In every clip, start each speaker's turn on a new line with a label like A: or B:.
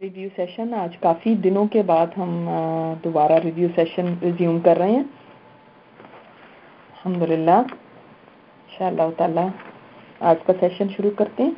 A: Review session. आज काफ़ी दिनों के बाद हम दोबारा रिव्यू सेशन रिज्यूम कर रहे हैं अल्हम्दुलिल्लाह। इंशाअल्लाह ताला आज का सेशन शुरू करते हैं।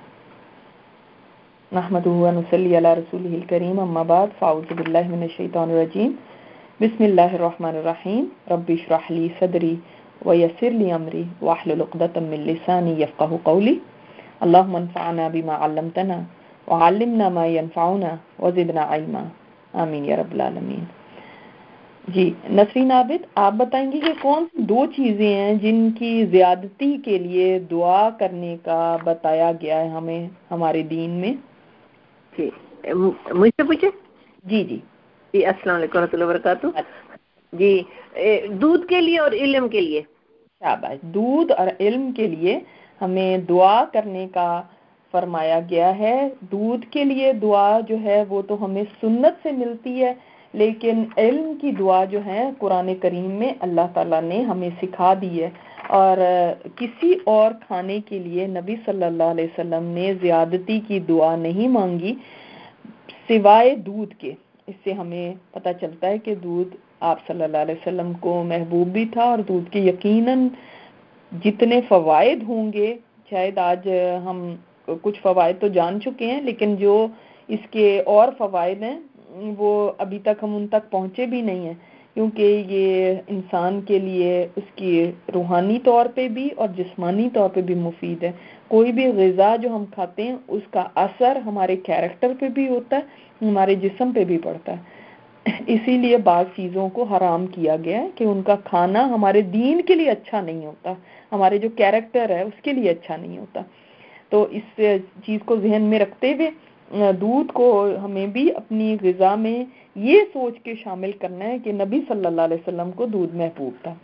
A: नहमदुहु व नुसल्ली अला रसूलिहिल करीम, अम्मा बाद, फ़ाऊज़ु बिल्लाहि मिनश शैतानिर रजीम, बिस्मिल्लाहिर रहमानिर रहीम, रब्बि इश्रह ली सदरी व यस्सिर ली अमरी वहलुल उक़दतम मिन लिसानी यफ़क़हू क़ौली, अल्लाहुम्मा अन्फ़अना बिमा अल्लमतना वअल्लिमना मा यनफ़अुना वज़िदना इल्मा, आमीन या रब्बल आलमीन। जी नसरीन आबिद, आप बताएंगे कि कौन सी दो चीज़ें हैं जिनकी ज़्यादती के लिए दुआ करने का बताया गया है हमें हमारे दीन में?
B: जी मुझसे पूछे।
A: जी जी
B: जी, अस्सलाम वालेकुम रहमतुल्लाहि व बरकातहू। जी, दूध के लिए और इल्म के लिए।
A: शाबाश। दूध और इल्म के लिए हमें दुआ करने का फरमाया गया है। दूध के लिए दुआ जो है वो तो हमें सुन्नत से मिलती है, लेकिन इल्म की दुआ जो है कुरान करीम में अल्लाह ताला ने हमें सिखा दी है। और किसी और खाने के लिए नबी सल्लल्लाहु अलैहि वसल्लम ने ज़्यादती की दुआ नहीं मांगी सिवाय दूध के। इससे हमें पता चलता है कि दूध आप सल्लल्लाहु अलैहि वसल्लम को महबूब भी था और दूध के यकीनन जितने फ़वाइद होंगे, शायद आज हम कुछ फ़वाइद तो जान चुके हैं, लेकिन जो इसके और फ़वाइद हैं वो अभी तक हम उन तक पहुँचे भी नहीं हैं, क्योंकि ये इंसान के लिए उसकी रूहानी तौर पे भी और जिस्मानी तौर पे भी मुफीद है। कोई भी ग़िज़ा जो हम खाते हैं उसका असर हमारे कैरेक्टर पे भी होता है, हमारे जिस्म पे भी पड़ता है। इसीलिए बाज़ चीज़ों को हराम किया गया है कि उनका खाना हमारे दीन के लिए अच्छा नहीं होता, हमारे जो कैरेक्टर है उसके लिए अच्छा नहीं होता। तो इस चीज़ को ज़हन में रखते हुए दूध को हमें भी अपनी ग़िज़ा में ये सोच के शामिल करना है कि नबी सल्लल्लाहु अलैहि वसल्लम को दूध महबूब था।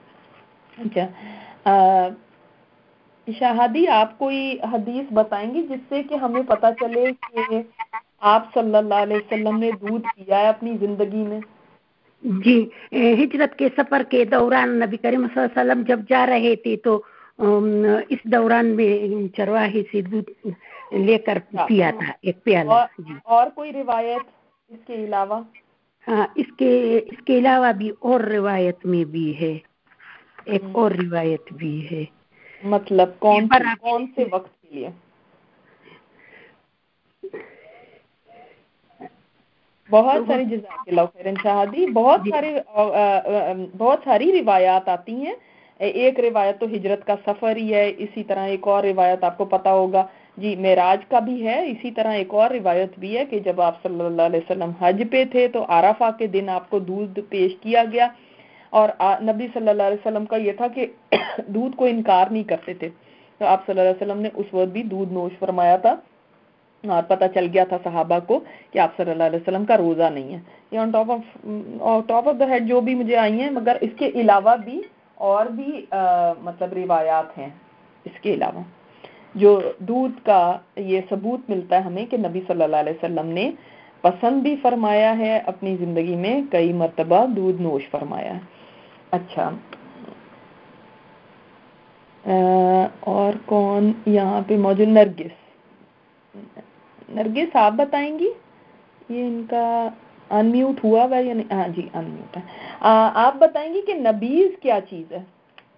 A: अच्छा, शहादी, आप कोई हदीस बताएंगी जिससे कि हमें पता चले कि आप सल्लल्लाहु अलैहि वसल्लम ने दूध पिया है अपनी ज़िंदगी में?
B: जी, हिजरत के सफर के दौरान नबी करीम सल्लल्लाहु अलैहि वसल्लम जब जा रहे थे तो इस दौरान में चरवाहे से दूध लेकर पिया था एक प्याला।
A: और कोई रिवायत इसके अलावा?
B: हाँ, इसके अलावा भी और रिवायत में भी है, एक और रिवायत भी है।
A: मतलब कौन से वक्त के लिए? बहुत सारी जज़ाकल्लाह खैरन शहादी, बहुत सारी रिवायात आती हैं। एक रिवायत तो हिजरत का सफ़र ही है, इसी तरह एक और रिवायत आपको पता होगा जी मेराज का भी है। इसी तरह एक और रिवायत भी है कि जब आप सल्लल्लाहु अलैहि वसल्लम हज पे थे तो आराफा के दिन आपको दूध पेश किया गया, और नबी सल्लल्लाहु अलैहि वसल्लम का ये था कि दूध को इनकार नहीं करते थे, तो आप सल्लल्लाहु अलैहि वसल्लम ने उस वक्त भी दूध नोश फरमाया था। और पता चल गया था सहाबा को कि आप सल्लल्लाहु अलैहि वसल्लम का रोज़ा नहीं है। ये on top of the head जो भी मुझे आई हैं, मगर इसके अलावा भी और भी मतलब रिवायात हैं इसके अलावा जो दूध का ये सबूत मिलता है हमें कि नबी सल्लल्लाहु अलैहि वसल्लम ने पसंद भी फरमाया है, अपनी ज़िंदगी में कई मरतबा दूध नोश फरमाया है। अच्छा, और कौन यहाँ पे मौजूद? नरगिस, आप बताएंगी? ये इनका अनम्यूट हुआ हुआ या नहीं? हाँ जी, अनम्यूट है। आप बताएंगी कि नबीज़ क्या चीज़ है?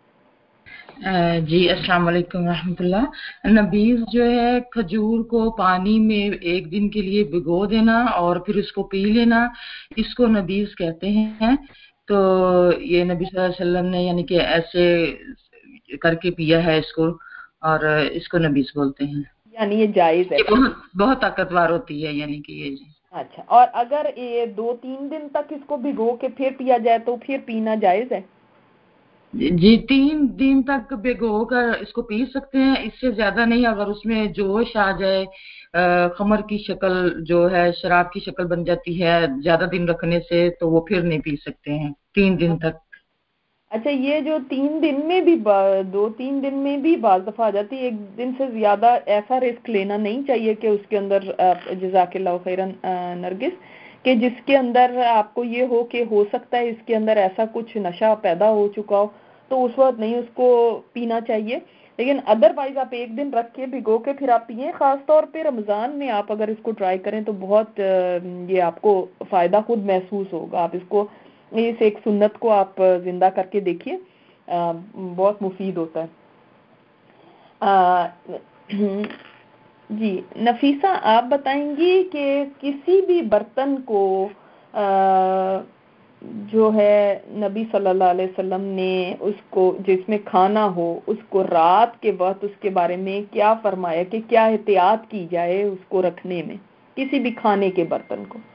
C: जी, अस्सलाम वालेकुम रहमतुल्लाह। नबीज़ जो है खजूर को पानी में एक दिन के लिए भिगो देना और फिर उसको पी लेना, इसको नबीज़ कहते हैं। तो ये नबी सल्लल्लाहु अलैहि वसल्लम ने यानी कि ऐसे करके पिया है इसको, और इसको नबीज़ बोलते हैं।
A: यानी ये जायज़ है?
C: ये बहुत ताकतवर होती है, यानी कि ये जी।
A: अच्छा, और अगर ये 2-3 दिन तक इसको भिगो के फिर पिया जाए तो फिर पीना जायज़ है?
C: जी, 3 दिन तक भिगो कर इसको पी सकते हैं, इससे ज्यादा नहीं। अगर उसमें जोश आ जाए, खमर की शक्ल जो है शराब की शक्ल बन जाती है ज्यादा दिन रखने से, तो वो फिर नहीं पी सकते हैं 3 दिन तक।
A: अच्छा, ये जो 3 दिन में भी 2-3 दिन में भी बाज़ दफ़ा आ जाती है, एक दिन से ज़्यादा ऐसा रिस्क लेना नहीं चाहिए कि उसके अंदर जज़ाकल्लाहु खैरन नरगिस, कि जिसके अंदर आपको ये हो कि हो सकता है इसके अंदर ऐसा कुछ नशा पैदा हो चुका हो, तो उस वक्त नहीं उसको पीना चाहिए। لیکن ادروائز آپ ایک دن رکھ کے بھگو کے پھر آپ پئیں. خاص طور پہ رمضان میں آپ اگر اس کو ٹرائی کریں تو بہت یہ آپ کو فائدہ خود محسوس ہوگا. آپ اس کو اس ایک سنت کو آپ زندہ کر کے دیکھیے, بہت مفید ہوتا ہے. جی نفیسہ آپ بتائیں گی کہ کسی بھی برتن کو جو ہے نبی صلی اللہ علیہ وسلم نے اس کو جس میں کھانا ہو اس کو رات کے وقت اس کے بارے میں کیا فرمایا کہ کیا احتیاط کی جائے اس کو رکھنے میں, کسی بھی کھانے کے برتن کو؟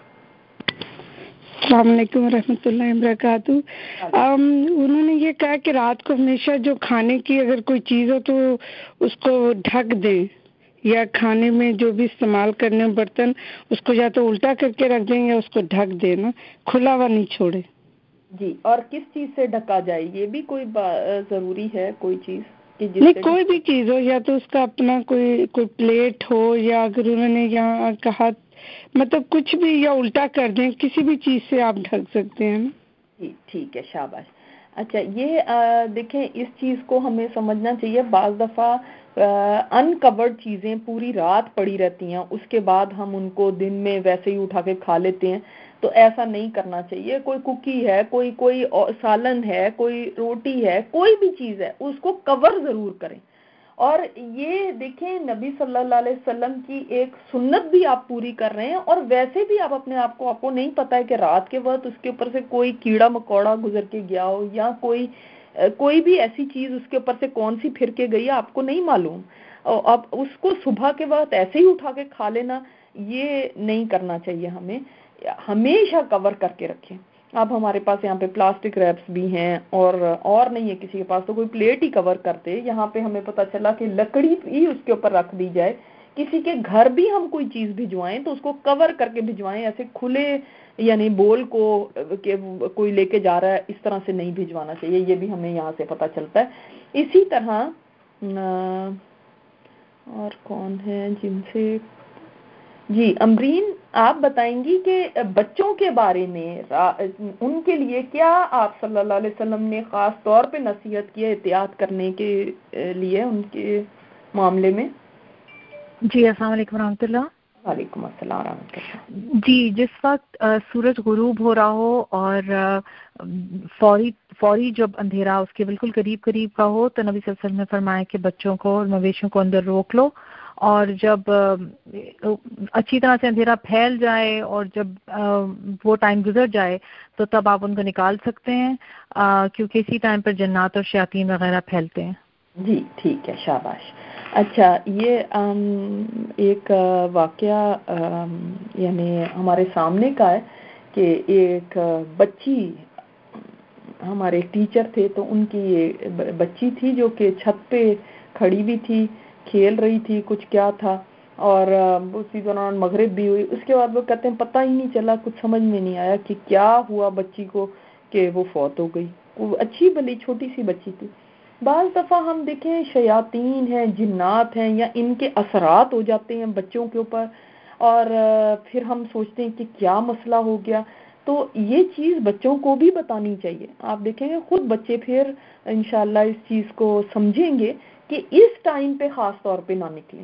D: السلام علیکم ورحمۃ اللہ وبرکاتہ. انہوں نے یہ کہا کہ رات کو ہمیشہ جو کھانے کی اگر کوئی چیز ہو تو اس کو ڈھک دیں, یا کھانے میں جو بھی استعمال کرنے برتن اس کو یا تو الٹا کر کے رکھ دیں یا اس کو ڈھک دیں نا, کھلا ہوا نہیں چھوڑے.
A: جی, اور کس چیز سے ڈھکا جائے یہ بھی کوئی ضروری ہے کوئی چیز کہ جس
D: نہیں,
A: سے
D: کوئی بھی چیز ہو, یا تو اس کا اپنا کوئی پلیٹ ہو, یا اگر انہوں نے یہاں کہا مطلب کچھ بھی, یا الٹا کر دیں, کسی بھی چیز سے آپ ڈھک سکتے ہیں نا.
A: جی ٹھیک ہے, شاباش. اچھا یہ دیکھیں اس چیز کو ہمیں سمجھنا چاہیے. بعض دفعہ انکورڈ چیزیں پوری رات پڑی رہتی ہیں, اس کے بعد ہم ان کو دن میں ویسے ہی اٹھا کے کھا لیتے ہیں, تو ایسا نہیں کرنا چاہیے. کوئی کوکی ہے, کوئی سالن ہے, کوئی روٹی ہے, کوئی بھی چیز ہے, اس کو کور ضرور کریں. اور یہ دیکھیں نبی صلی اللہ علیہ وسلم کی ایک سنت بھی آپ پوری کر رہے ہیں, اور ویسے بھی آپ اپنے آپ کو نہیں پتا ہے کہ رات کے وقت اس کے اوپر سے کوئی کیڑا مکوڑا گزر کے گیا ہو, یا کوئی بھی ایسی چیز اس کے اوپر سے کون سی پھر کے گئی ہے آپ کو نہیں معلوم. اب اس کو صبح کے وقت ایسے ہی اٹھا کے کھا لینا یہ نہیں کرنا چاہیے. ہمیں ہمیشہ کور کر کے رکھیں. اب ہمارے پاس یہاں پہ پلاسٹک ریپس بھی ہیں, اور نہیں ہے کسی کے پاس تو کوئی پلیٹ ہی کور کرتے. یہاں پہ ہمیں پتہ چلا کہ لکڑی ہی اس کے اوپر رکھ دی جائے. کسی کے گھر بھی ہم کوئی چیز بھجوائیں تو اس کو کور کر کے بھجوائیں, ایسے کھلے یعنی بول کو کہ کوئی لے کے جا رہا ہے اس طرح سے نہیں بھجوانا چاہیے. یہ بھی ہمیں یہاں سے پتہ چلتا ہے. اسی طرح اور کون ہے جن سے, جی امرین آپ بتائیں گی کہ بچوں کے بارے میں ان کے لیے کیا آپ صلی اللہ علیہ وسلم نے خاص طور پہ نصیحت کی احتیاط کرنے کے لیے ان کے معاملے میں؟
E: جی السلام علیکم ورحمۃ اللہ.
A: وعلیکم السلام ورحمۃ اللہ.
E: جی جس وقت سورج غروب ہو رہا ہو اور فوری جب اندھیرا اس کے بالکل قریب کا ہو تو نبی صلی اللہ علیہ وسلم نے فرمایا کہ بچوں کو اور مویشیوں کو اندر روک لو, اور جب اچھی طرح سے اندھیرا پھیل جائے اور جب وہ ٹائم گزر جائے تو تب آپ ان کو نکال سکتے ہیں, کیونکہ اسی ٹائم پر جنات اور شیاطین وغیرہ پھیلتے ہیں.
A: جی ٹھیک ہے, شاباش. اچھا یہ ایک واقعہ یعنی ہمارے سامنے کا ہے کہ ایک بچی, ہمارے ٹیچر تھے تو ان کی بچی تھی جو کہ چھت پہ کھڑی بھی تھی, کھیل رہی تھی, کچھ کیا تھا, اور اسی دوران مغرب بھی ہوئی. اس کے بعد وہ کہتے ہیں پتہ ہی نہیں چلا, کچھ سمجھ میں نہیں آیا کہ کیا ہوا بچی کو کہ وہ فوت ہو گئی. وہ اچھی بھلی چھوٹی سی بچی تھی. بعض دفعہ ہم دیکھیں شیاطین ہیں, جنات ہیں, یا ان کے اثرات ہو جاتے ہیں بچوں کے اوپر, اور پھر ہم سوچتے ہیں کہ کیا مسئلہ ہو گیا. تو یہ چیز بچوں کو بھی بتانی چاہیے. آپ دیکھیں گے خود بچے پھر انشاءاللہ اس چیز کو سمجھیں گے کہ اس ٹائم پہ خاص طور پہ نہ نکلیں,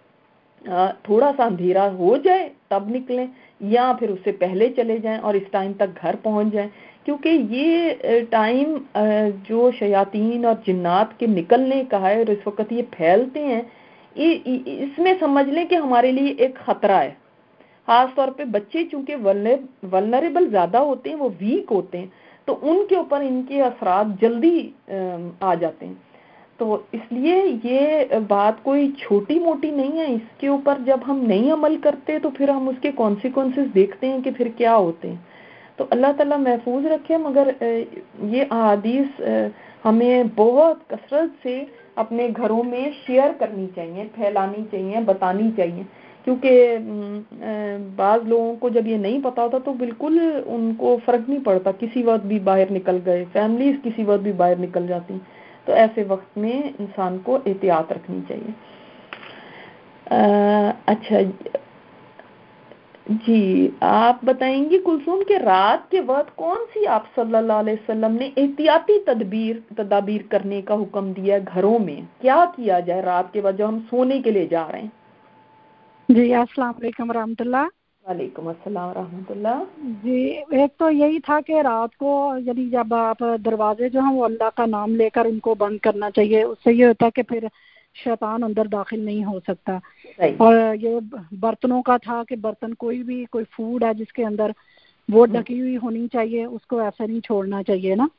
A: تھوڑا سا اندھیرا ہو جائے تب نکلیں, یا پھر اس سے پہلے چلے جائیں اور اس ٹائم تک گھر پہنچ جائیں. کیونکہ یہ ٹائم جو شیاطین اور جنات کے نکلنے کا ہے اور اس وقت یہ پھیلتے ہیں, اس میں سمجھ لیں کہ ہمارے لیے ایک خطرہ ہے. خاص طور پہ بچے چونکہ ولنریبل زیادہ ہوتے ہیں, وہ ویک ہوتے ہیں, تو ان کے اوپر ان کے اثرات جلدی آ جاتے ہیں. تو اس لیے یہ بات کوئی چھوٹی موٹی نہیں ہے. اس کے اوپر جب ہم نہیں عمل کرتے تو پھر ہم اس کے کانسیکوینسز دیکھتے ہیں کہ پھر کیا ہوتے ہیں. تو اللہ تعالیٰ محفوظ رکھے. مگر یہ احادیث ہمیں بہت کثرت سے اپنے گھروں میں شیئر کرنی چاہیے, پھیلانی چاہیے, بتانی چاہیے. کیونکہ بعض لوگوں کو جب یہ نہیں پتا ہوتا تو بالکل ان کو فرق نہیں پڑتا, کسی وقت بھی باہر نکل گئے, فیملیز کسی وقت بھی باہر نکل جاتی, تو ایسے وقت میں انسان کو احتیاط رکھنی چاہیے. اچھا جی آپ بتائیں گی کلثوم کہ رات کے وقت کون سی آپ صلی اللہ علیہ وسلم نے احتیاطی تدابیر کرنے کا حکم دیا ہے؟ گھروں میں کیا کیا جائے رات کے وقت جب ہم سونے کے لیے جا رہے ہیں؟
D: جی السلام علیکم ورحمۃ اللہ۔
A: وعلیکم السلام ورحمۃ اللہ۔
D: جی ایک تو یہی تھا کہ رات کو یعنی جب آپ دروازے جو ہیں وہ اللہ کا نام لے کر ان کو بند کرنا چاہیے، اس سے یہ ہوتا ہے کہ پھر شیطان اندر داخل نہیں ہو سکتا۔ اور یہ برتنوں کا تھا کہ برتن کوئی فوڈ ہے جس کے اندر وہ ڈھکی ہوئی ہونی چاہیے، اس کو ایسا نہیں چھوڑنا چاہیے نا۔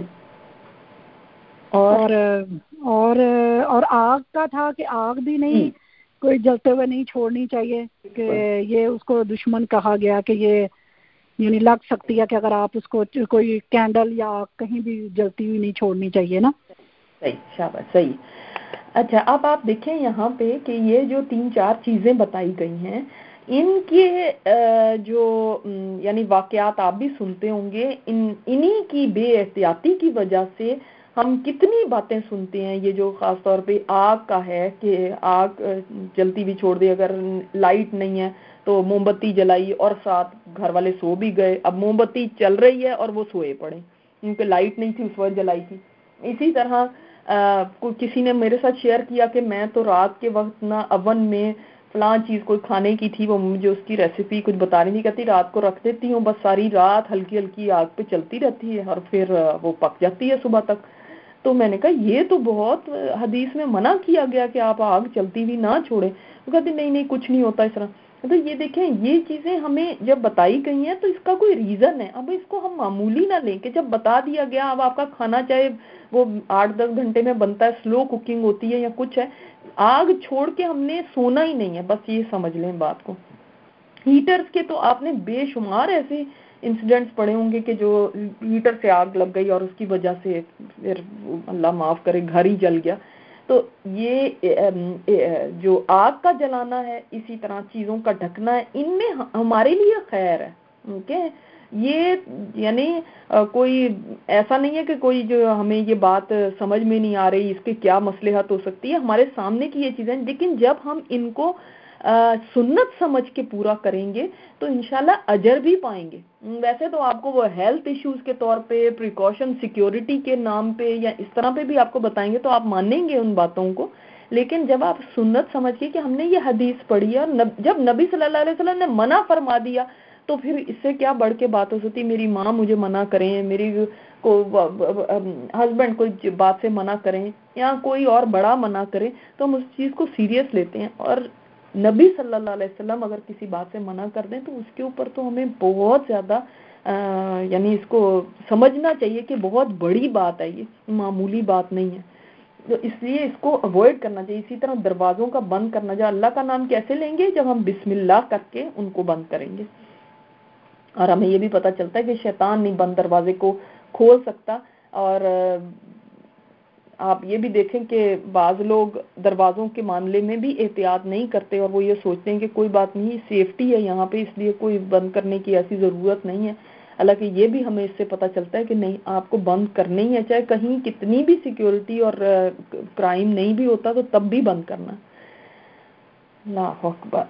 D: اور آگ کا تھا کہ آگ بھی نہیں کوئی جلتے ہوئے نہیں چھوڑنی چاہیے، کہ یہ اس کو دشمن کہا گیا کہ یہ یعنی لگ سکتی ہے کہ اگر آپ اس کو کوئی کینڈل یا کہیں بھی جلتی ہوئی نہیں چھوڑنی چاہیے نا۔
A: صحیح، شاباش، صحیح۔ اچھا اب آپ دیکھیں یہاں پہ کہ یہ جو 3-4 چیزیں بتائی گئی ہیں ان کے جو یعنی واقعات آپ بھی سنتے ہوں گے، انہی کی بے احتیاطی کی وجہ سے ہم کتنی باتیں سنتے ہیں۔ یہ جو خاص طور پہ آگ کا ہے کہ آگ جلتی بھی چھوڑ دے، اگر لائٹ نہیں ہے تو موم بتی جلائی اور ساتھ گھر والے سو بھی گئے، اب موم بتی چل رہی ہے اور وہ سوئے پڑے کیونکہ لائٹ نہیں تھی اس وقت جلائی تھی۔ اسی طرح کسی نے میرے ساتھ شیئر کیا کہ میں تو رات کے وقت نا اوون میں فلاں چیز کوئی کھانے کی تھی، وہ مجھے اس کی ریسیپی کچھ بتا رہی تھی، کہتی رات کو رکھ دیتی ہوں، بس ساری رات ہلکی ہلکی آگ پہ چلتی رہتی ہے اور پھر وہ پک جاتی ہے صبح تک۔ تو میں نے کہا یہ تو بہت حدیث میں منع کیا گیا کہ آپ آگ چلتی ہوئی نہ چھوڑیں۔ وہ کہتی نہیں کچھ نہیں ہوتا اس طرح۔ تو یہ دیکھیں یہ چیزیں ہمیں جب بتائی گئی ہیں تو اس کا کوئی ریزن ہے، اب اس کو ہم معمولی نہ لیں کہ جب بتا دیا گیا اب آپ کا کھانا چاہے وہ 8-10 گھنٹے میں بنتا ہے، سلو کوکنگ ہوتی ہے یا کچھ ہے، آگ چھوڑ کے ہم نے سونا ہی نہیں ہے، بس یہ سمجھ لیں بات کو۔ ہیٹرز کے تو آپ نے بے شمار ایسے انسیڈنٹس پڑے ہوں گے کہ جو ہیٹر سے آگ لگ گئی اور اس کی وجہ سے پھر اللہ معاف کرے گھر ہی جل گیا۔ تو یہ جو آگ کا جلانا ہے، اسی طرح چیزوں کا ڈھکنا ہے، ان میں ہمارے لیے خیر ہے، اوکے۔ یہ یعنی کوئی ایسا نہیں ہے کہ کوئی جو ہمیں یہ بات سمجھ میں نہیں آ رہی اس کے کیا مصلحت ہو سکتی ہے، ہمارے سامنے کی یہ چیزیں، لیکن جب ہم ان کو سنت سمجھ کے پورا کریں گے تو انشاءاللہ اجر بھی پائیں گے۔ ویسے تو آپ کو وہ ہیلتھ ایشوز کے طور پہ، پریکاشن سیکیورٹی کے نام پہ یا اس طرح پہ بھی آپ کو بتائیں گے تو آپ مانیں گے ان باتوں کو، لیکن جب آپ سنت سمجھ کے کہ ہم نے یہ حدیث پڑھی ہے اور جب نبی صلی اللہ علیہ وسلم نے منع فرما دیا تو پھر اس سے کیا بڑھ کے بات ہو سکتی، میری ماں مجھے منع کریں، میری کو ہسبینڈ کوئی بات سے منع کریں یا کوئی اور بڑا منع کرے تو ہم اس چیز کو سیریس لیتے ہیں، اور نبی صلی اللہ علیہ وسلم اگر کسی بات سے منع کر دیں تو اس کے اوپر تو ہمیں بہت زیادہ یعنی اس کو سمجھنا چاہیے کہ بہت بڑی بات ہے، یہ معمولی بات نہیں ہے، تو اس لیے اس کو اوائڈ کرنا چاہیے۔ اسی طرح دروازوں کا بند کرنا، جو اللہ کا نام کیسے لیں گے جب ہم بسم اللہ کر کے ان کو بند کریں گے، اور ہمیں یہ بھی پتہ چلتا ہے کہ شیطان نہیں بند دروازے کو کھول سکتا۔ اور آپ یہ بھی دیکھیں کہ بعض لوگ دروازوں کے معاملے میں بھی احتیاط نہیں کرتے اور وہ یہ سوچتے ہیں کہ کوئی بات نہیں، سیفٹی ہے یہاں پہ، اس لیے کوئی بند کرنے کی ایسی ضرورت نہیں ہے، حالانکہ یہ بھی ہمیں اس سے پتہ چلتا ہے کہ نہیں، آپ کو بند کرنا ہی ہے، چاہے کہیں کتنی بھی سیکیورٹی اور کرائم نہیں بھی ہوتا تو تب بھی بند کرنا۔ اللہ اکبر۔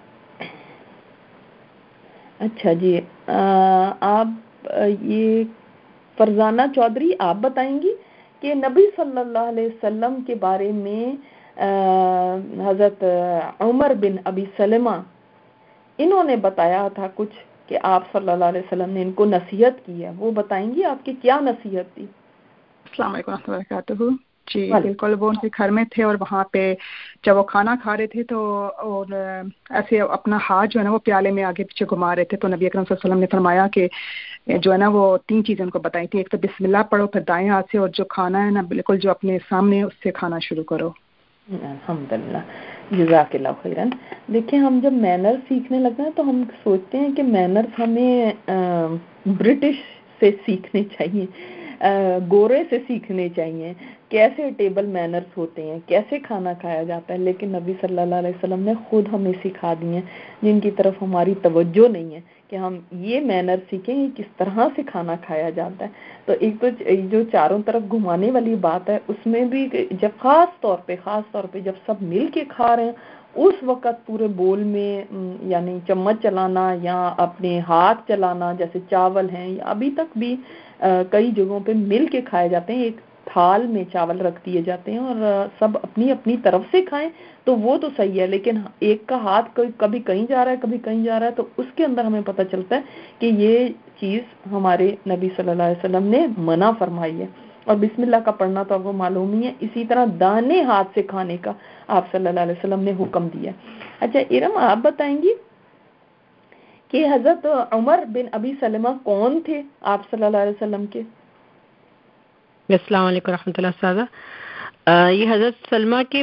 A: اچھا جی، آپ یہ فرزانہ چودھری آپ بتائیں گی کہ نبی صلی اللہ علیہ وسلم کے بارے میں حضرت عمر بن ابی سلمہ انہوں نے بتایا تھا کچھ کہ آپ صلی اللہ علیہ وسلم نے ان کو نصیحت کی ہے، وہ بتائیں گی آپ کی کیا نصیحت تھی؟
F: السلام علیکم ورحمۃ اللہ وبرکاتہ۔ جی بالکل، وہ ان کے گھر میں تھے اور وہاں پہ جب وہ کھانا کھا رہے تھے تو اور ایسے اپنا ہاتھ جو ہے نا وہ پیالے میں آگے پیچھے گھما رہے تھے، تو نبی اکرم صلی اللہ علیہ وسلم نے فرمایا کہ جو ہے نا وہ 3 چیزیں ان کو بتائی تھی، ایک تو بسم اللہ پڑھو، پھر دائیں ہاتھ سے، اور جو کھانا ہے نا بالکل جو اپنے سامنے اس سے کھانا شروع کرو۔
A: الحمدللہ، جزاک اللہ خیرن۔ دیکھیں ہم جب مینر سیکھنے لگتے ہیں تو ہم سوچتے ہیں کہ مینرز ہمیں برٹش سے سیکھنے چاہیے، گورے سے سیکھنے چاہیے، کیسے ٹیبل مینرز ہوتے ہیں، کیسے کھانا کھایا جاتا ہے، لیکن نبی صلی اللہ علیہ وسلم نے خود ہمیں سکھا دی ہیں جن کی طرف ہماری توجہ نہیں ہے کہ ہم یہ مینر سیکھیں کہ کس طرح سے کھانا کھایا جاتا ہے۔ تو ایک تو جو چاروں طرف گھمانے والی بات ہے اس میں بھی جب خاص طور پہ جب سب مل کے کھا رہے ہیں उस वक़्त पूरे बोल में यानी चम्मच चलाना या अपने हाथ चलाना, जैसे चावल हैं या अभी तक भी कई जगहों पे मिल के खाए जाते हैं, एक थाल में चावल रख दिए जाते हैं और सब अपनी अपनी तरफ से खाएं, तो वो तो सही है। लेकिन एक का हाथ कभी कहीं जा रहा है, कभी कहीं जा रहा है, तो उसके अंदर हमें पता चलता है कि ये चीज़ हमारे नबी सल्लल्लाहु अलैहि वसल्लम ने मना फरमाई है। और बिस्मिल्लाह का पढ़ना तो आपको मालूम ही है। इसी तरह दाने हाथ से खाने का आप सल्लल्लाहु अलैहि वसल्लम ने हुक्म दिया। अच्छा इरम, आप बताएंगी कि हजरत उमर बिन अबी सलमा कौन थे आप सल्लल्लाहु अलैहि वसल्लम के?
G: अस्सलाम वालेकुम रहमतुल्लाह सादा। ये हजरत सलमा के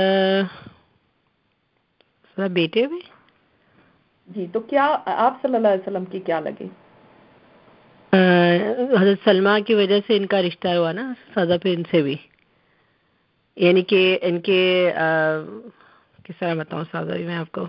G: बेटे हुए
A: जी। तो क्या आप सल्लल्लाहु अलैहि वसल्लम की क्या लगे?
G: हजरत सलमा की वजह से इनका रिश्ता हुआ ना सादा पे इनसे भी, यानी कि इनके किस तरह बताऊं सादा मैं आपको,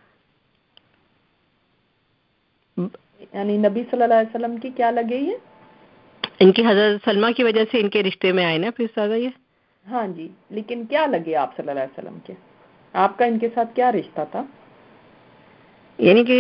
A: यानी नबी सल्लल्लाहु अलैहि वसल्लम की क्या लगे ये?
G: इनकी हजरत सलमा की वजह से इनके रिश्ते में आए ना फिर सादा ये।
A: हाँ जी, लेकिन क्या लगे आप सल्लल्लाहु अलैहि वसल्लम के? आपका इनके साथ क्या रिश्ता था?
G: यानी कि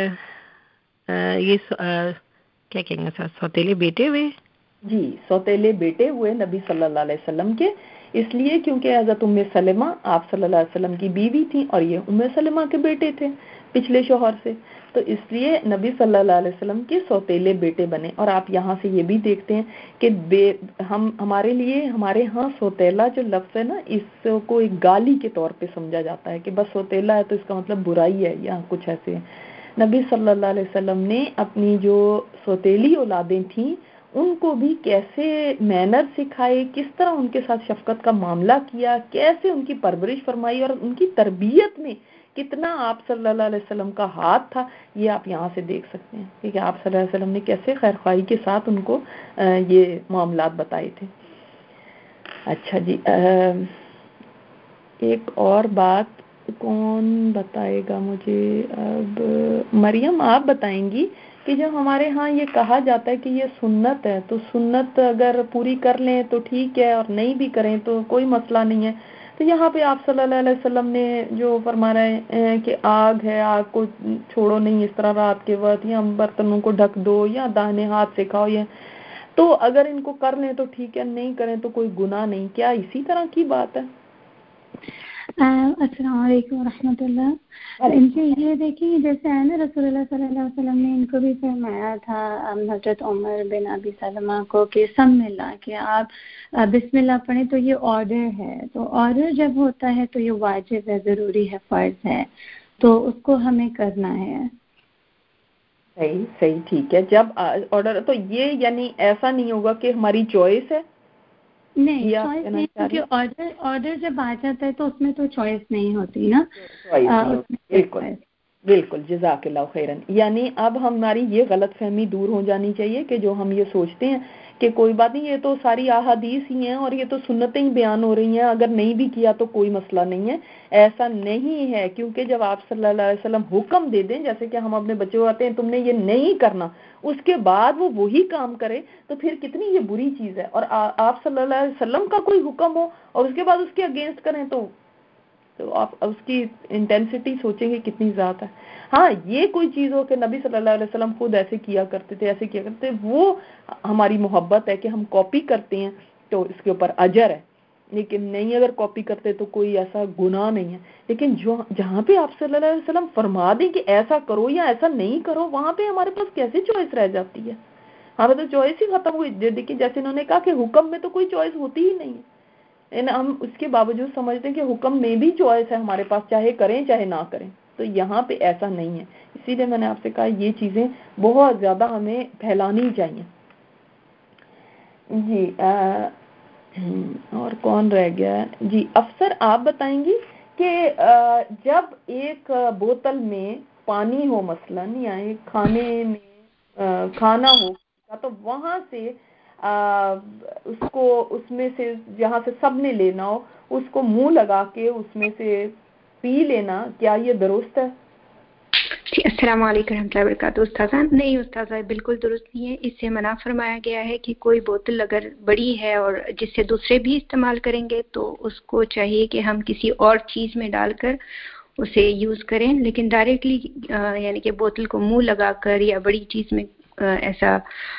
G: ये क्या कहेंगे सर, सौतेले बेटे हुए?
A: जी, सौतेले बेटे हुए नबी सल्लल्लाहु अलैहि वसल्लम के, इसलिए क्योंकि हज़रत उम्मे सलमा आप सल्लल्लाहु अलैहि वसल्लम की बीवी थी और ये उम्मे सलमा के बेटे थे पिछले शौहर से, तो इसलिए नबी सल्लल्लाहु अलैहि वसल्लम के सौतेले बेटे बने। और आप यहाँ से ये भी देखते हैं कि हमारे लिए हमारे यहाँ सौतेला जो लफ्ज़ है ना, इसको एक गाली के तौर पे समझा जाता है कि बस सौतेला है तो इसका मतलब बुराई है या कुछ ऐसे है। नबी सल्लल्लाहु अलैहि वसल्लम ने अपनी जो सौतेली औलादें थीं उनको भी कैसे मैनर सिखाए, किस तरह उनके साथ शफकत का मामला किया, कैसे उनकी परवरिश फरमाई और उनकी तरबियत में कितना आप सल्लल्लाहु अलैहि वसल्लम का हाथ था, ये आप यहाँ से देख सकते हैं। ठीक है, आप सल्लल्लाहु अलैहि वसल्लम ने कैसे खैरख्वाही के साथ उनको ये मामलात बताए थे। अच्छा जी, एक और बात कौन बताएगा मुझे? अब मरियम आप बताएंगी कि जब हमारे यहाँ ये कहा जाता है कि ये सुन्नत है, तो सुन्नत अगर पूरी कर लें तो ठीक है और नहीं भी करें तो कोई मसला नहीं है। तो यहाँ पे आप सल्लल्लाहु अलैहि वसल्लम ने जो फरमा रहे हैं कि आग है, आग को छोड़ो नहीं इस तरह रात के वक्त, या बर्तनों को ढक दो या दाहिने हाथ से खाओ, या तो अगर इनको कर लें तो ठीक है, नहीं करें तो कोई गुनाह नहीं। क्या इसी तरह की बात है?
H: अस्सलाम वालेकुम रहमतुल्लाह। इनसे ये देखिए जैसे है ना, रसूलुल्लाह सल्लल्लाहु अलैहि वसल्लम ने इनको भी फरमाया था हजरत उमर बिन अबी सलमा को कि सब मिला कि आप बिस्मिल्लाह पढ़ें, तो ये ऑर्डर है। तो ऑर्डर जब होता है तो ये वाजिब है, ज़रूरी है, फ़र्ज है, तो उसको हमें करना है।
A: सही सही, ठीक है। जब ऑर्डर तो ये यानी ऐसा नहीं होगा कि हमारी चॉइस है,
H: नहीं चॉइस नहीं, क्योंकि ऑर्डर जब आ जाता है तो उसमें तो चॉइस नहीं होती ना।
A: बिल्कुल बिल्कुल, जज़ाकल्लाहु खैरन। यानी अब हमारी ये गलत फहमी दूर हो जानी चाहिए कि जो हम ये सोचते हैं कि कोई बात नहीं, ये तो सारी अहादीस ही हैं और ये तो सुन्नतें ही बयान हो रही हैं, अगर नहीं भी किया तो कोई मसला नहीं है। ऐसा नहीं है, क्योंकि जब आप सल्लल्लाहु अलैहि वसल्लम हुक्म दे दें, जैसे कि हम अपने बच्चों को आते हैं तुमने ये नहीं करना, उसके बाद वो वही काम करे, तो फिर कितनी ये बुरी चीज़ है। और आप सल्लल्लाहु अलैहि वसल्लम का कोई हुक्म हो और उसके बाद उसके अगेंस्ट करें तो आप उसकी इंटेंसिटी सोचेंगे कितनी ज़्यादा है। हाँ, ये कोई चीज़ हो कि नबी सल्लल्लाहु अलैहि वसल्लम खुद ऐसे किया करते थे, ऐसे किया करते थे, वो हमारी मोहब्बत है कि हम कॉपी करते हैं तो इसके ऊपर अजर है, लेकिन नहीं अगर कॉपी करते तो कोई ऐसा गुनाह नहीं है। लेकिन जो जहाँ पे आप सल्लल्लाहु अलैहि वसल्लम फरमा दें कि ऐसा करो या ऐसा नहीं करो, वहाँ पे हमारे पास कैसे चॉइस रह जाती है? हमें तो चॉइस ही खत्म हुई। देखिए जैसे इन्होंने कहा कि हुक्म में तो कोई चॉइस होती ही नहीं है, हम उसके बावजूद समझते हैं कि हुक्म में भी चॉइस है हमारे पास, चाहे करें चाहे ना करें। तो यहाँ पे ऐसा नहीं है, इसीलिए मैंने आपसे कहा ये चीजें बहुत ज्यादा हमें फैलानी चाहिए। जी और कौन रह गया जी? अफसर आप बताएंगी कि जब एक बोतल में पानी हो मसलन, या एक खाने में खाना हो, तो वहां से उसको उसमें से जहाँ से सबने लेना हो उसको मुंह लगा के उसमें से पी लेना, क्या ये दुरुस्त है?
I: अस्सलाम वालेकुम रहमतुल्लाहि व बरकातहू। उस्ताज़ा, नहीं उस्ताज़ा, बिल्कुल दुरुस्त नहीं है। इससे मना फरमाया गया है कि कोई बोतल अगर बड़ी है और जिससे दूसरे भी इस्तेमाल करेंगे तो उसको चाहिए कि हम किसी और चीज़ में डालकर उसे यूज करें, लेकिन डायरेक्टली यानी कि बोतल को मुंह लगाकर या बड़ी चीज में ऐसा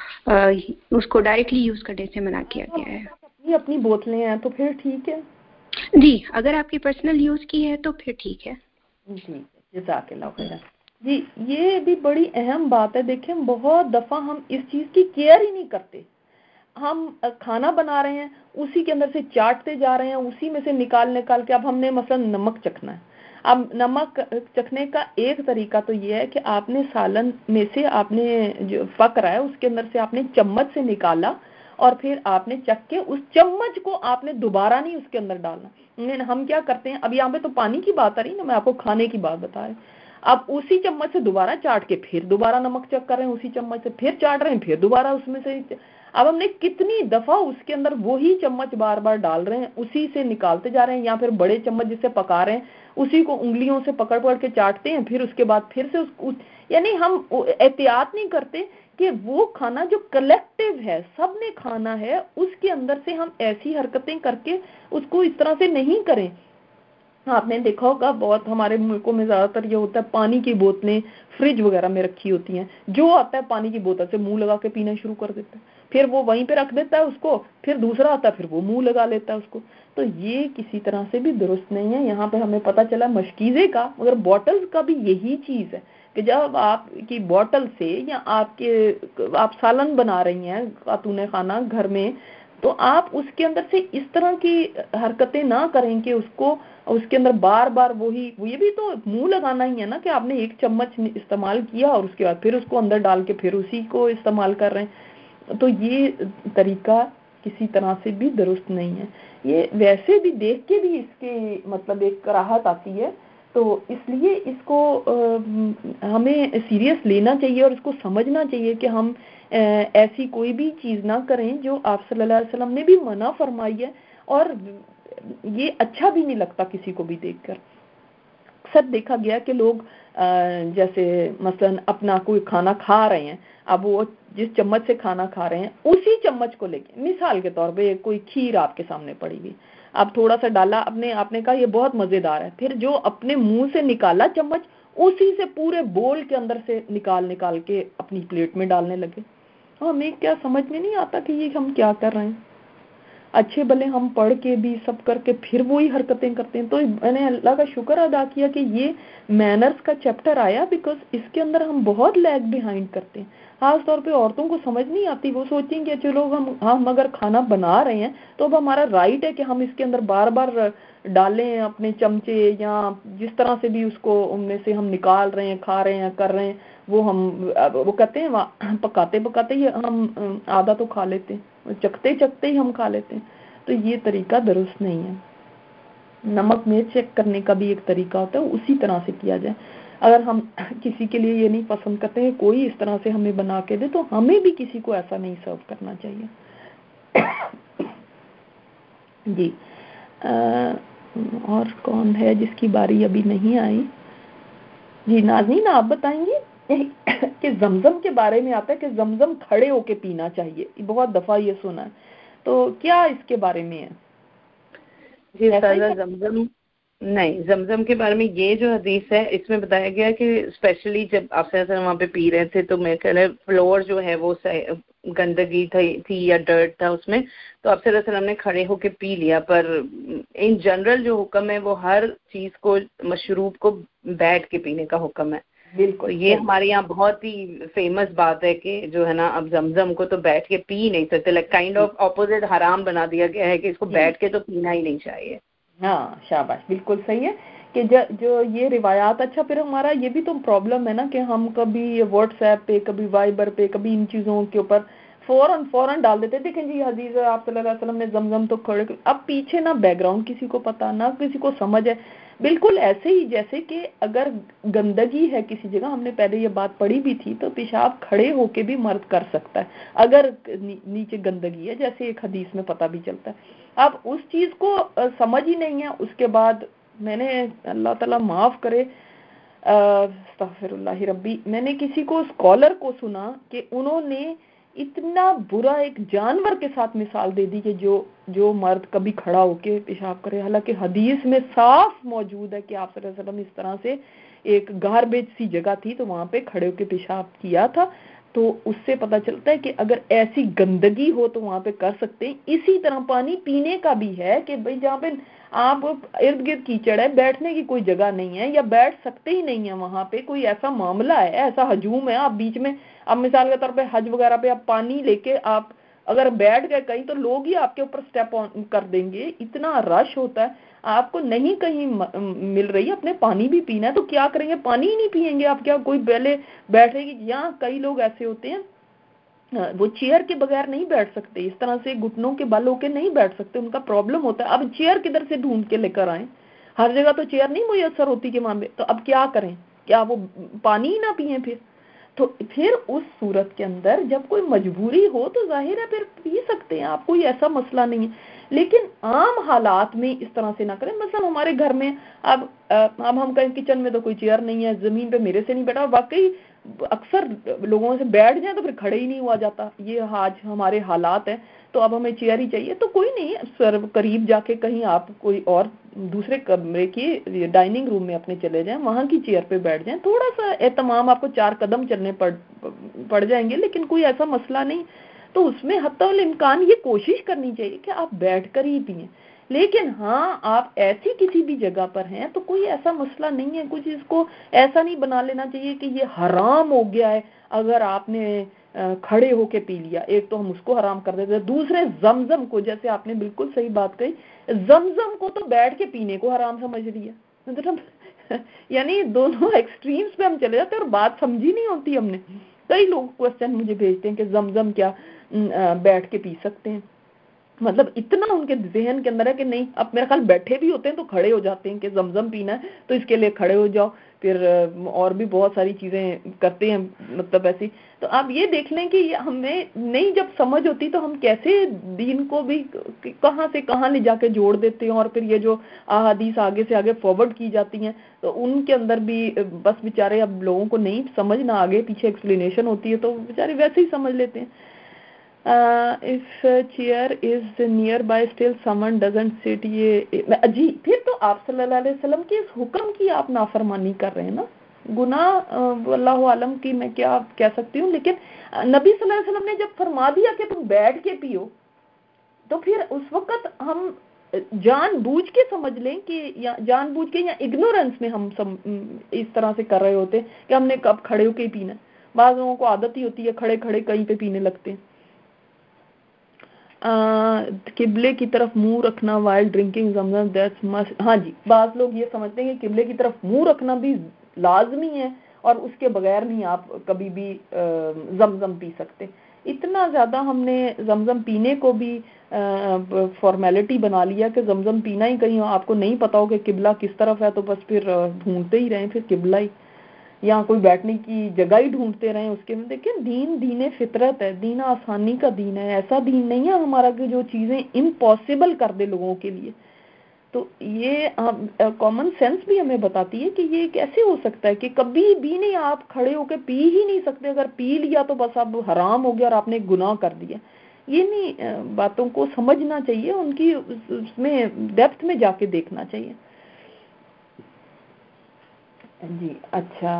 I: उसको डायरेक्टली यूज करने से मना किया गया है।
A: अपनी अपनी बोतलें हैं तो फिर ठीक है
I: जी, अगर आपकी पर्सनल यूज की है तो फिर ठीक है
A: जी। जज़ाकल्लाह खैर जी, ये भी बड़ी अहम बात है। देखिए बहुत दफा हम इस चीज की केयर ही नहीं करते। हम खाना बना रहे हैं, उसी के अंदर से चाटते जा रहे हैं, उसी में से निकाल के अब हमने मसलन नमक चखना है। अब नमक चखने का एक तरीका तो ये है कि आपने सालन में से आपने जो पक रहा है उसके अंदर से आपने चम्मच से निकाला और फिर आपने चख के उस चम्मच को आपने दोबारा नहीं उसके अंदर डालना। हम क्या करते हैं, अब यहाँ पे तो पानी की बात आ रही ना, मैं आपको खाने की बात बता रही। अब उसी चम्मच से दोबारा चाट के फिर दोबारा नमक चेक कर रहे हैं, उसी चम्मच से फिर चाट रहे हैं, फिर दोबारा उसमें से। अब हमने कितनी दफा उसके अंदर वही चम्मच बार बार डाल रहे हैं, उसी से निकालते जा रहे हैं, या फिर बड़े चम्मच जिससे पका रहे हैं उसी को उंगलियों से पकड़ पकड़ के चाटते हैं, फिर उसके बाद फिर से यानी हम एहतियात नहीं करते कि वो खाना जो कलेक्टिव है, सबने खाना है, उसके अंदर से हम ऐसी हरकतें करके उसको इस तरह से नहीं करें। आपने देखा होगा बहुत हमारे मुल्कों में ज्यादातर ये होता है, पानी की बोतलें फ्रिज वगैरह में रखी होती हैं, जो आता है पानी की बोतल से मुंह लगा के पीना शुरू कर देता है, फिर वो वहीं पे रख देता है उसको, फिर दूसरा आता है फिर वो मुंह लगा लेता है उसको। तो ये किसी तरह से भी दुरुस्त नहीं है। यहाँ पे हमें पता चला मशकीजे का, मगर बॉटल्स का भी यही चीज है कि जब आपकी बॉटल से या आप सालन बना रही हैं खातूने खाना घर में, तो आप उसके अंदर से इस तरह की हरकतें ना करें कि उसके अंदर बार बार ये भी तो मुंह लगाना ही है ना, कि आपने एक चम्मच इस्तेमाल किया और उसके बाद फिर उसको अंदर डाल के फिर उसी को इस्तेमाल कर रहे हैं। तो ये तरीका किसी तरह से भी दुरुस्त नहीं है। ये वैसे भी देख के भी इसके मतलब एक कराहत आती है, तो इसलिए इसको हमें सीरियस लेना चाहिए और इसको समझना चाहिए कि हम ऐसी कोई भी चीज ना करें जो आप सल्लल्लाहु अलैहि वसल्लम ने भी मना फरमाई है, और ये अच्छा भी नहीं लगता किसी को भी देखकर। अक्सर देखा गया कि लोग जैसे मसलन अपना कोई खाना खा रहे हैं, अब वो जिस चम्मच से खाना खा रहे हैं उसी चम्मच को लेके, मिसाल के तौर पे कोई खीर आपके सामने पड़ी हुई, अब थोड़ा सा डाला आपने कहा ये बहुत मजेदार है, फिर जो अपने मुंह से निकाला चम्मच उसी से पूरे बोल के अंदर से निकाल के अपनी प्लेट में डालने लगे। हमें क्या समझ में नहीं आता कि ये हम क्या कर रहे हैं। अच्छे भले हम पढ़ के भी सब करके फिर वही हरकतें करते हैं। तो मैंने अल्लाह का शुक्र अदा किया कि ये मैनर्स का चैप्टर आया, बिकॉज इसके अंदर हम बहुत लैग बिहाइंड करते हैं। खास तौर पे औरतों को समझ नहीं आती, वो सोचती हैं कि चलो हम अगर खाना बना रहे हैं तो अब हमारा राइट है कि हम इसके अंदर बार बार डालें अपने चमचे, या जिस तरह से भी उसको उनमें से हम निकाल रहे हैं, खा रहे हैं, कर रहे हैं, वो कहते हैं पकाते पकाते ही हम आधा तो खा लेते हैं, चखते चखते ही हम खा लेते हैं। तो ये तरीका दुरुस्त नहीं है। नमक मिर्च चेक करने का भी एक तरीका होता है, उसी तरह से किया जाए। अगर हम किसी के लिए ये नहीं पसंद करते हैं कोई इस तरह से हमें बना के दे, तो हमें भी किसी को ऐसा नहीं सर्व करना चाहिए। जी और कौन है जिसकी बारी अभी नहीं आई? जी नाज़नीन, आप बताएंगे कि जमजम के बारे में आता है कि जमजम खड़े होके पीना चाहिए, बहुत दफा ये सुना है, तो क्या इसके बारे में है?
J: जी जमजम नहीं, जमजम के बारे में ये जो हदीस है इसमें बताया गया कि स्पेशली जब आप वहाँ पे पी रहे थे तो मेरे ख्याल है फ्लोर जो है वो गंदगी थी या डर्ट था उसमें, तो आप वसल्लम ने खड़े होके पी लिया। पर इन जनरल जो हुक्म है वो हर चीज को, मशरूब को बैठ के पीने का हुक्म है।
A: बिल्कुल,
J: तो ये हमारे यहाँ बहुत ही फेमस बात है कि जो है ना, अब जमजम को तो बैठ के पी नहीं सकते, लाइक काइंड ऑफ ऑपोजिट हराम बना दिया गया है कि इसको बैठ के तो पीना ही नहीं चाहिए।
A: हाँ शाबाश, बिल्कुल सही है कि जो ये रिवायात। अच्छा, फिर हमारा ये भी तो प्रॉब्लम है ना कि हम कभी व्हाट्सएप पे, कभी वाइबर पे, कभी इन चीजों के ऊपर फौरन डाल देते। देखें जी हदीस आप सल्लल्लाहु अलैहि वसल्लम ने जमजम तो खड़े, अब पीछे ना बैकग्राउंड किसी को पता, ना किसी को समझ है। बिल्कुल ऐसे ही जैसे कि अगर गंदगी है किसी जगह, हमने पहले ये बात पढ़ी भी थी, तो पेशाब खड़े होके भी मर्द कर सकता है अगर नीचे गंदगी है, जैसे एक हदीस में पता भी चलता है। अब उस चीज को समझ ही नहीं है। उसके बाद मैंने, अल्लाह ताला माफ करे, अस्तगफिरुल्लाह रब्बी, मैंने किसी को स्कॉलर को सुना कि उन्होंने इतना बुरा एक जानवर के साथ मिसाल दे दी कि जो मर्द कभी खड़ा होके पेशाब करे। हालांकि हदीस में साफ मौजूद है कि आप सल्लल्लाहु अलैहि वसल्लम इस तरह से एक गार्बेज सी जगह थी तो वहां पे खड़े होके पेशाब किया था। तो उससे पता चलता है कि अगर ऐसी गंदगी हो तो वहां पे कर सकते हैं। इसी तरह पानी पीने का भी है कि भाई जहाँ पे आप इर्द गिर्द कीचड़ है, बैठने की कोई जगह नहीं है या बैठ सकते ही नहीं है, वहां पे कोई ऐसा मामला है, ऐसा हजूम है, आप बीच में, अब मिसाल के तौर पे हज वगैरह पे आप पानी लेके आप अगर बैठ गए कहीं तो लोग ही आपके ऊपर स्टेप ऑन कर देंगे, इतना रश होता है, आपको नहीं कहीं मिल रही है, अपने पानी भी पीना है तो क्या करेंगे, पानी ही नहीं पियेंगे आप, क्या कोई पहले बैठेगी। यहाँ कई लोग ऐसे होते हैं वो चेयर के बगैर नहीं बैठ सकते, इस तरह से घुटनों के बल होके नहीं बैठ सकते, उनका प्रॉब्लम होता है। अब चेयर किधर से ढूंढ के लेकर आए, हर जगह तो चेयर नहीं मुयसर होती के वहां पे, तो अब क्या करें, क्या वो पानी ही ना पिए फिर? तो फिर उस सूरत के अंदर जब कोई मजबूरी हो तो जाहिर है फिर पी सकते हैं आप, कोई ऐसा मसला नहीं है। लेकिन आम हालात में इस तरह से ना करें। मतलब हमारे घर में अब हम कहीं किचन में तो कोई चेयर नहीं है, जमीन पे मेरे से नहीं बैठा, और वाकई अक्सर लोगों से बैठ जाए तो फिर खड़े ही नहीं हुआ जाता, ये आज हमारे हालात हैं, तो अब हमें चेयर ही चाहिए। तो कोई नहीं, सर करीब जाके कहीं आप कोई और दूसरे कमरे की डाइनिंग रूम में अपने चले जाएं, वहां की चेयर पे बैठ जाएं, थोड़ा सा एहतमाम, आपको 4 कदम चलने पड़ जाएंगे लेकिन कोई ऐसा मसला नहीं। तो उसमें हत्तल इम्कान ये कोशिश करनी चाहिए कि आप बैठकर ही पिए। लेकिन हाँ, आप ऐसी किसी भी जगह पर हैं तो कोई ऐसा मसला नहीं है, कुछ इसको ऐसा नहीं बना लेना चाहिए कि ये हराम हो गया है अगर आपने खड़े होके पी लिया। एक तो हम उसको हराम कर देते हैं, दूसरे जमजम को, जैसे आपने बिल्कुल सही बात कही, जमजम को तो बैठ के पीने को हराम समझ लिया। मतलब यानी दोनों एक्सट्रीम्स पे हम चले जाते हैं और बात समझी नहीं होती हमने। कई लोग क्वेश्चन मुझे भेजते हैं कि जमजम क्या बैठ के पी सकते हैं, मतलब इतना उनके जहन के अंदर है कि नहीं, अब मेरे ख्याल बैठे भी होते हैं तो खड़े हो जाते हैं कि जमजम पीना है तो इसके लिए खड़े हो जाओ, फिर और भी बहुत सारी चीजें करते हैं, मतलब ऐसी। तो आप ये देख लें कि हमें नहीं जब समझ होती तो हम कैसे दीन को भी कहाँ से कहाँ ले जाके जोड़ देते हैं, और फिर ये जो अहादीस आगे से आगे फॉरवर्ड की जाती हैं तो उनके अंदर भी बस बेचारे, अब लोगों को नहीं समझ ना, आगे पीछे एक्सप्लेनेशन होती है तो बेचारे वैसे ही समझ लेते हैं। if chair is nearby still someone doesn't sit, ये जी, फिर तो आप सल्लल्लाहु अलैहि वसल्लम के इस हुक्म की आप नाफरमानी कर रहे हैं ना, गुनाह वल्लाहु आलम की मैं क्या कह सकती हूँ। लेकिन नबी सल्लल्लाहु अलैहि वसल्लम ने जब फरमा दिया कि तुम बैठ के पियो, तो फिर उस वक्त हम जानबूझ के समझ लें कि या जानबूझ के या इग्नोरेंस में हम इस तरह से कर रहे होते हैं कि हमने कब खड़े होके ही पीना। बाज़ लोगों को आदत ही होती है खड़े खड़े कहीं पे पीने लगते हैं। किबले की तरफ मुंह रखना वाइल ड्रिंकिंग जमजम, दैट्स मस्ट। हाँ जी, बात लोग ये समझते हैं कि किबले की तरफ मुंह रखना भी लाजमी है और उसके बगैर नहीं आप कभी भी जमजम पी सकते। इतना ज्यादा हमने जमजम पीने को भी फॉर्मेलिटी बना लिया कि जमजम पीना ही, कहीं आपको नहीं पता हो कि किबला किस तरफ है तो बस फिर ढूंढते ही रहें फिर किबला ही, या कोई बैठने की जगह ही ढूंढते रहे उसके में। देखिए दीन दीन फितरत है, दीन आसानी का दीन है, ऐसा दीन नहीं है हमारा कि जो चीजें इम्पॉसिबल कर दे लोगों के लिए। तो ये कॉमन सेंस भी हमें बताती है कि ये कैसे हो सकता है कि कभी भी नहीं आप खड़े होकर पी ही नहीं सकते, अगर पी लिया तो बस अब हराम हो गया और आपने गुनाह कर दिया। ये नहीं, बातों को समझना चाहिए, उनकी उसमें डेप्थ में जाके देखना चाहिए जी। अच्छा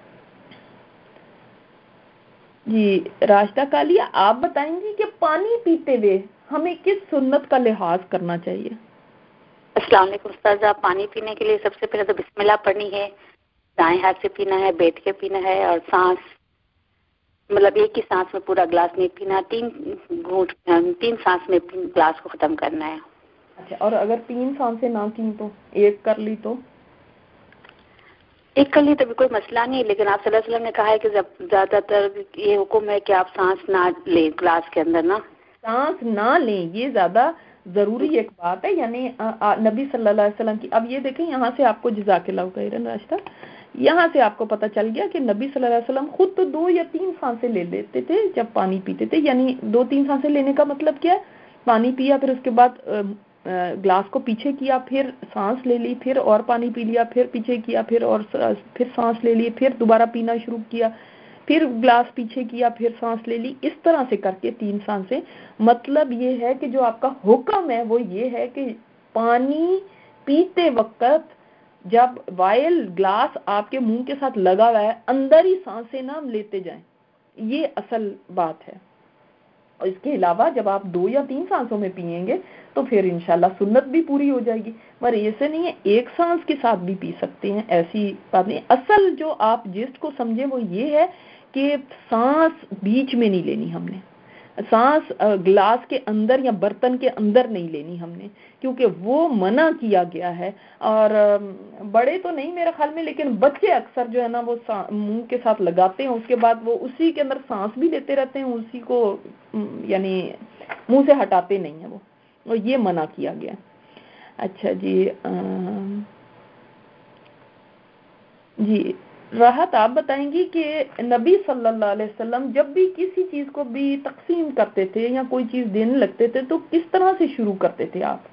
A: जी, राशिदा कालिया आप बताएंगी कि पानी पीते हुए हमें किस सुन्नत का लिहाज करना चाहिए?
B: अस्सलाम वालेकुम उस्ताज़ा, पानी पीने के लिए सबसे पहले तो बिस्मिल्लाह पढ़नी है, दाएं हाथ से पीना है, बैठ के पीना है, और सांस मतलब एक ही सांस में पूरा गिलास नहीं पीना, 3 सांस में गिलास को खत्म करना है।
A: अच्छा, और अगर 3 सांसें ना की तो एक कर ली तो?
B: एक कर ली तो भी कोई मसला नहीं, लेकिन आप सल्लल्लाहु अलैहि वसल्लम ने कहा है कि ज्यादातर ये हुक्म है कि आप सांस ना लें ग्लास के अंदर, ना
A: सांस ना लें, ये ज्यादा जरूरी एक बात है, यानी नबी सल्लल्लाहु अलैहि वसल्लम की। अब ये देखें, यहाँ से आपको जज़ाकल्लाहु खैरन राशिदा, यहाँ से आपको पता चल गया कि नबी सल्लल्लाहु अलैहि वसल्लम खुद तो 2 या 3 सांसें ले लेते थे जब पानी पीते थे। यानी 2-3 सांसें लेने का मतलब क्या है, पानी पिया, फिर उसके बाद ग्लास को पीछे किया, फिर सांस ले ली, फिर और पानी पी लिया, फिर पीछे किया, फिर सांस ले ली, फिर दोबारा पीना शुरू किया, फिर ग्लास पीछे किया, फिर सांस ले ली, इस तरह से करके 3 सांसें। मतलब ये है कि जो आपका हुक्म है वो ये है कि पानी पीते वक्त जब वायल ग्लास आपके मुंह के साथ लगा हुआ है, अंदर ही सांसें ना लेते जाएं, ये असल बात है। और इसके अलावा जब आप 2 या 3 सांसों में पिएंगे तो फिर इंशाल्लाह सुन्नत भी पूरी हो जाएगी। पर ऐसे नहीं है एक सांस के साथ भी पी सकते हैं, ऐसी बात नहीं। असल जो आप जिस्ट को समझे वो ये है कि सांस बीच में नहीं लेनी हमने, सांस ग्लास के अंदर या बर्तन के अंदर नहीं लेनी हमने, क्योंकि वो मना किया गया है। और बड़े तो नहीं मेरे ख्याल में, लेकिन बच्चे अक्सर जो है ना वो मुंह के साथ लगाते हैं, उसके बाद वो उसी के अंदर सांस भी लेते रहते हैं, उसी को यानी मुंह से हटाते नहीं है वो, और ये मना किया गया। अच्छा जी राहत आप बताएंगी कि नबी सल्लल्लाहु अलैहि वसल्लम जब भी किसी चीज को भी तकसीम करते थे या कोई चीज देने लगते थे तो किस तरह से शुरू करते थे आप?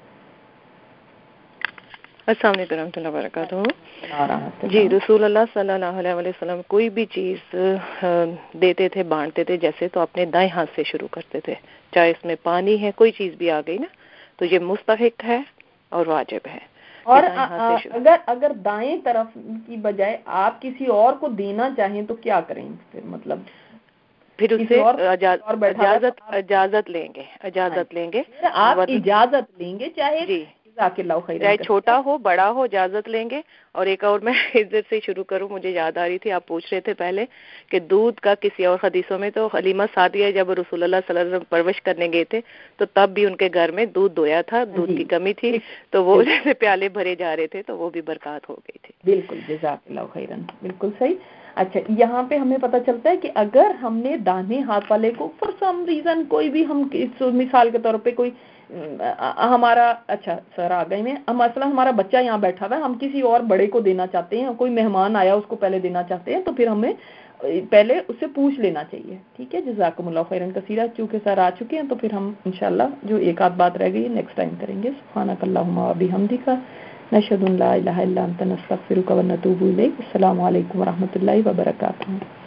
K: अस्सलाम वालेकुम रहमतुल्लाहि व बरकातहू। जी रसूलुल्लाह सल्लल्लाहु अलैहि वसल्लम कोई भी चीज देते थे, बांटते थे जैसे, तो अपने दाएं हाथ से शुरू करते थे। चाहे इसमें पानी है, कोई चीज भी आ गई ना, तो ये मुस्तहिक है और वाजिब है।
A: और अगर दाएं तरफ की बजाय आप किसी और को देना चाहें तो क्या करेंगे फिर? मतलब
K: फिर उससे इजाजत लेंगे,
A: आप इजाजत लेंगे, चाहे
K: छोटा हो बड़ा हो, इजाजत लेंगे। और एक और मैं इधर से शुरू करूं, मुझे याद आ रही थी, आप पूछ रहे थे पहले कि दूध का किसी और हदीसों में तो हलीमा सादिया जब रसूलुल्लाह सल्लल्लाहु अलैहि वसल्लम परवरिश करने गए थे तो तब भी उनके घर में दूध दोया था, दूध की कमी थी, तो वो जैसे प्याले भरे जा रहे थे तो वो भी बरकत हो गई थी।
A: बिल्कुल, जज़ाकल्लाहु खैरन, बिल्कुल सही। अच्छा, यहाँ पे हमें पता चलता है कि अगर हमने दाहिने हाथ वाले को फॉर सम रीजन कोई भी, हम मिसाल के तौर पे कोई हमारा, अच्छा सर आ गए में, मसला हमारा बच्चा यहाँ बैठा हुआ है, हम किसी और बड़े को देना चाहते हैं, कोई मेहमान आया उसको पहले देना चाहते हैं, तो फिर हमें पहले उससे पूछ लेना चाहिए। ठीक है, जज़ाकुमुल्लाह खैरन कसीरा। चूंकि सर आ चुके हैं तो फिर हम इंशाल्लाह जो एक आध बात रह गई नेक्स्ट टाइम करेंगे। सुब्हानकल्लाहुम्मा व बिहम्दिका नशहदु अन ला इलाहा इल्ला अंता नस्तगफिरुका व नतूबु इलैक। अस्सलामु अलैकुम व रहमतुल्लाहि व बरकातुहू।